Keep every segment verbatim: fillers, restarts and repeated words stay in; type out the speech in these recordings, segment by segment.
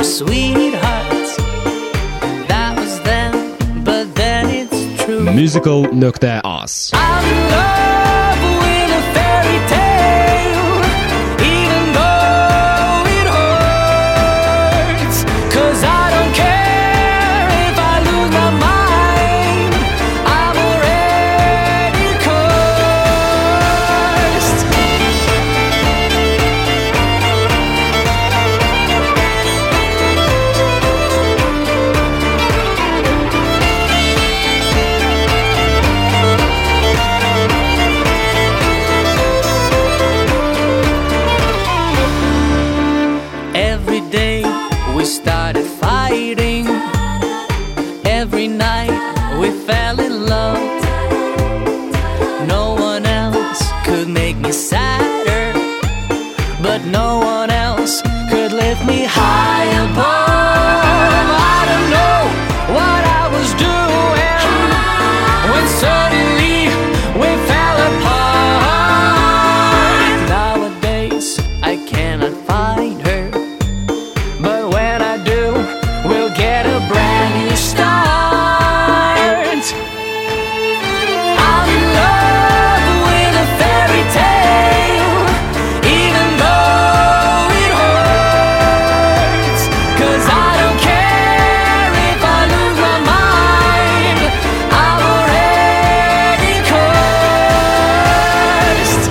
sweetheart. That was then, but then it's true. Musical nökte az. I'm in love with a fairy tale, even though it hurts. 'Cause I don't care if I lose my mind, I'm already cursed. Every day we started fighting. Every night we fell in love. No one else could make me sadder, but no one else could lift me high above. I don't know what I was doing when suddenly we fell apart. Nowadays I cannot find her, but when I do, we'll get a brand new start. I'm in love with a fairy tale, even though it hurts. 'Cause I don't care if I lose my mind, I'm already cursed.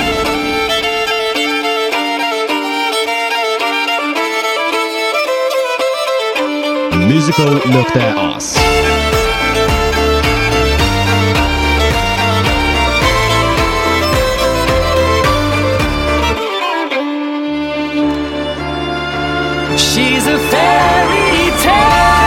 Musical nökte az. She's a fairy tale.